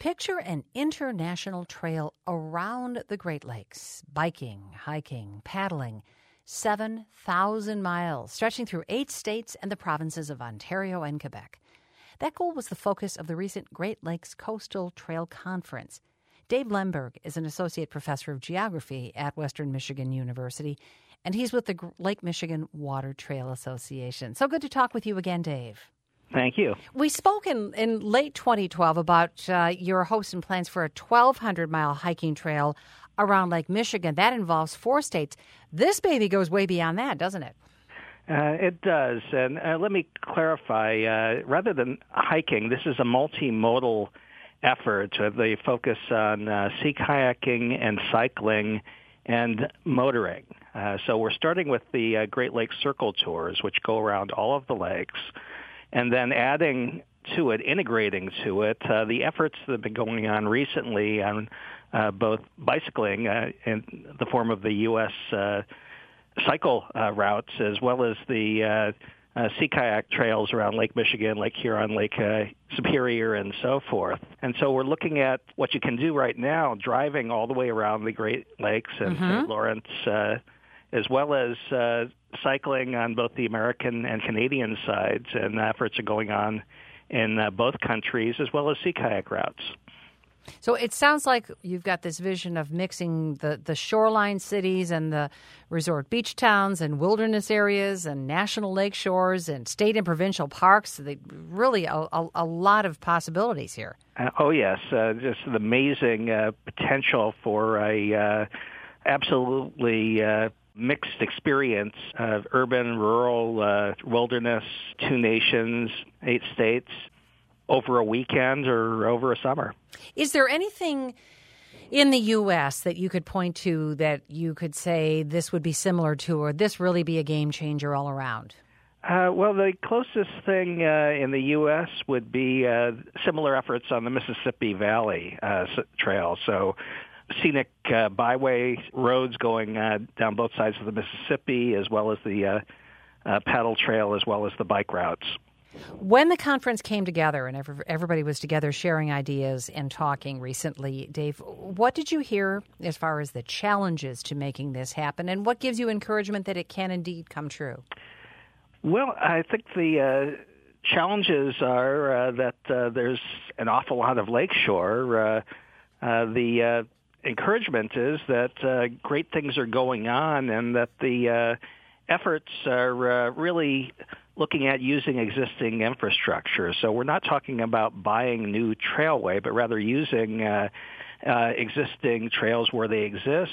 Picture an international trail around the Great Lakes, biking, hiking, paddling, 7,000 miles, stretching through 8 states and the provinces of Ontario and Quebec. That goal was the focus of the recent Great Lakes Coastal Trail Conference. Dave Lemberg is an associate professor of geography at Western Michigan University, and he's with the Lake Michigan Water Trail Association. So good to talk with you again, Dave. Thank you. We spoke in late 2012 about your hopes and plans for a 1,200-mile hiking trail around Lake Michigan. That involves 4 states. This baby goes way beyond that, doesn't it? It does. And let me clarify, rather than hiking, this is a multimodal effort. They focus on sea kayaking and cycling and motoring. So we're starting with the Great Lakes Circle Tours, which go around all of the lakes, and then adding to it, integrating to it, the efforts that have been going on recently on both bicycling in the form of the U.S. Cycle routes, as well as the sea kayak trails around Lake Michigan, Lake Huron, Lake Superior, and so forth. And so we're looking at what you can do right now, driving all the way around the Great Lakes and St. Lawrence, as well as cycling on both the American and Canadian sides, and efforts are going on in both countries, as well as sea kayak routes. So it sounds like you've got this vision of mixing the shoreline cities and the resort beach towns and wilderness areas and national lake shores and state and provincial parks. Really a lot of possibilities here. Oh, yes. Just an amazing potential for a absolutely mixed experience of urban, rural, wilderness, 2 nations, 8 states, over a weekend or over a summer. Is there anything in the U.S. that you could point to that you could say this would be similar to, or this really be a game changer all around? Well, the closest thing in the U.S. would be similar efforts on the Mississippi Valley Trail. So scenic byway roads going down both sides of the Mississippi, as well as the paddle trail, as well as the bike routes. When the conference came together and everybody was together sharing ideas and talking recently, Dave, what did you hear as far as the challenges to making this happen, and what gives you encouragement that it can indeed come true? Well, I think the challenges are that there's an awful lot of lakeshore. The encouragement is that great things are going on, and that the efforts are really looking at using existing infrastructure. So we're not talking about buying new trailway, but rather using existing trails where they exist,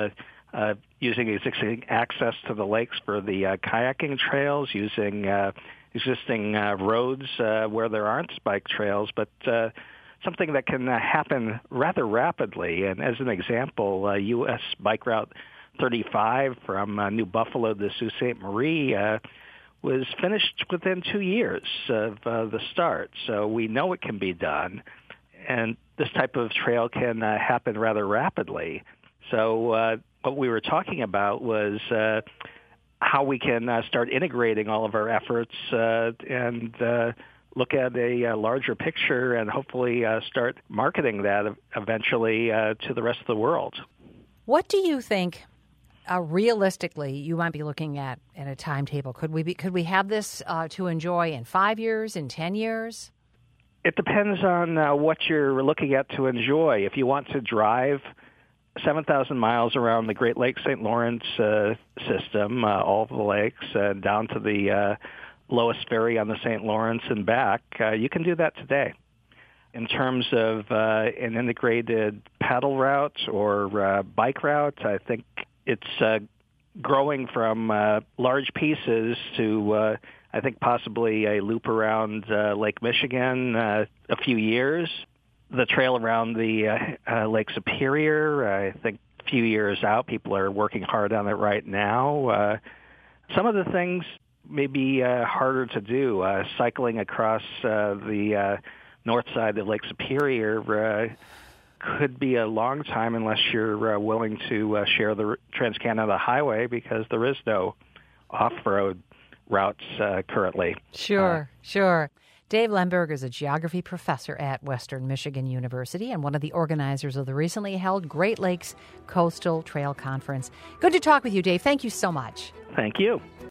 using existing access to the lakes for the kayaking trails, using existing roads where there aren't bike trails, but something that can happen rather rapidly. And as an example, U.S. Bike Route 35 from New Buffalo to Sault Ste. Marie was finished within 2 years of the start. So we know it can be done, and this type of trail can happen rather rapidly. So what we were talking about was how we can start integrating all of our efforts and look at a larger picture and hopefully start marketing that eventually to the rest of the world. What do you think realistically you might be looking at in a timetable? Could we have this to enjoy in 5 years, in 10 years? It depends on what you're looking at to enjoy. If you want to drive 7,000 miles around the Great Lakes St. Lawrence system, all of the lakes, down to the lowest ferry on the St. Lawrence and back, you can do that today. In terms of an integrated paddle route or bike route, I think it's growing from large pieces to, I think, possibly a loop around Lake Michigan a few years. The trail around the Lake Superior, I think a few years out. People are working hard on it right now. Some of the things may be harder to do. Cycling across the north side of Lake Superior could be a long time unless you're willing to share the Trans-Canada Highway, because there is no off-road routes currently. Sure. Dave Lemberg is a geography professor at Western Michigan University and one of the organizers of the recently held Great Lakes Coastal Trail Conference. Good to talk with you, Dave. Thank you so much. Thank you.